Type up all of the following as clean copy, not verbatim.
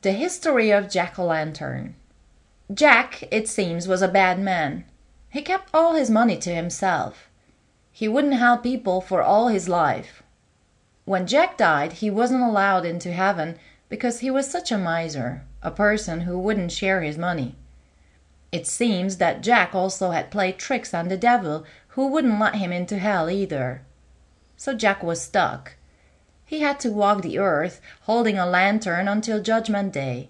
The history of Jack-o'-lantern. Jack, it seems, was a bad man. He kept all his money to himself. He wouldn't help people for all his life. When Jack died, he wasn't allowed into heaven because he was such a miser, a person who wouldn't share his money. It seems that Jack also had played tricks on the devil, who wouldn't let him into hell either. So Jack was stuck. He had to walk the earth holding a lantern until Judgment Day.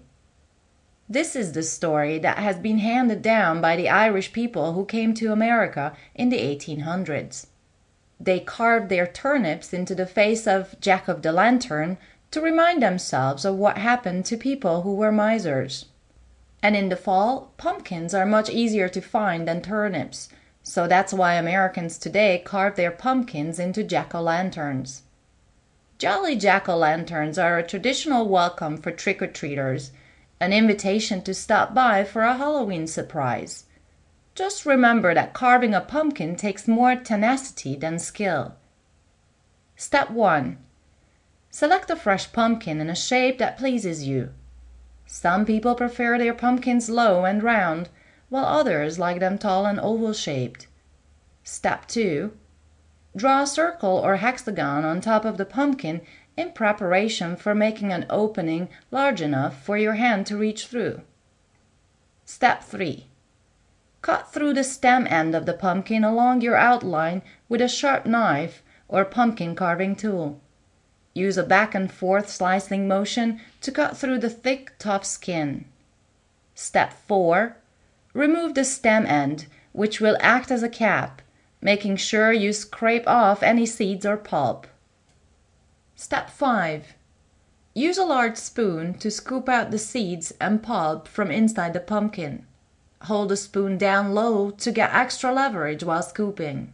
This is the story that has been handed down by the Irish people who came to America in the 1800s. They carved their turnips into the face of Jack of the Lantern to remind themselves of what happened to people who were misers. And in the fall, pumpkins are much easier to find than turnips, so that's why Americans today carve their pumpkins into jack-o'-lanterns. Jolly jack-o'-lanterns are a traditional welcome for trick-or-treaters, an invitation to stop by for a Halloween surprise. Just remember that carving a pumpkin takes more tenacity than skill. Step 1. Select a fresh pumpkin in a shape that pleases you. Some people prefer their pumpkins low and round, while others like them tall and oval-shaped. Step 2. Draw a circle or hexagon on top of the pumpkin in preparation for making an opening large enough for your hand to reach through. Step 3. Cut through the stem end of the pumpkin along your outline with a sharp knife or pumpkin carving tool. Use a back and forth slicing motion to cut through the thick, tough skin. Step 4. Remove the stem end, which will act as a cap, making sure you scrape off any seeds or pulp. Step 5. Use a large spoon to scoop out the seeds and pulp from inside the pumpkin. Hold the spoon down low to get extra leverage while scooping.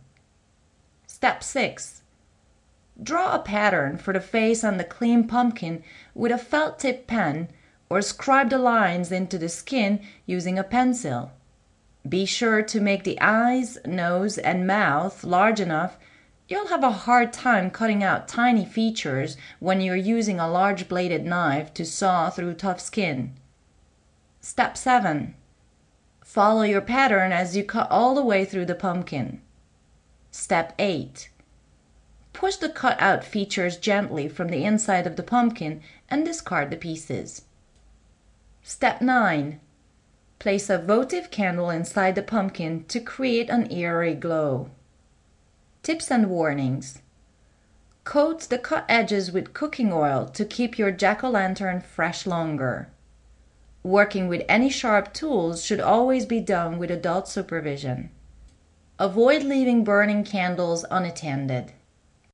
Step 6. Draw a pattern for the face on the clean pumpkin with a felt tip pen or scribe the lines into the skin using a pencil. Be sure to make the eyes, nose, and mouth large enough. You'll have a hard time cutting out tiny features when you're using a large bladed knife to saw through tough skin. Step 7. Follow your pattern as you cut all the way through the pumpkin. Step 8. Push the cut-out features gently from the inside of the pumpkin and discard the pieces. Step 9. Place a votive candle inside the pumpkin to create an eerie glow. Tips and warnings. Coat the cut edges with cooking oil to keep your jack-o'-lantern fresh longer. Working with any sharp tools should always be done with adult supervision. Avoid leaving burning candles unattended.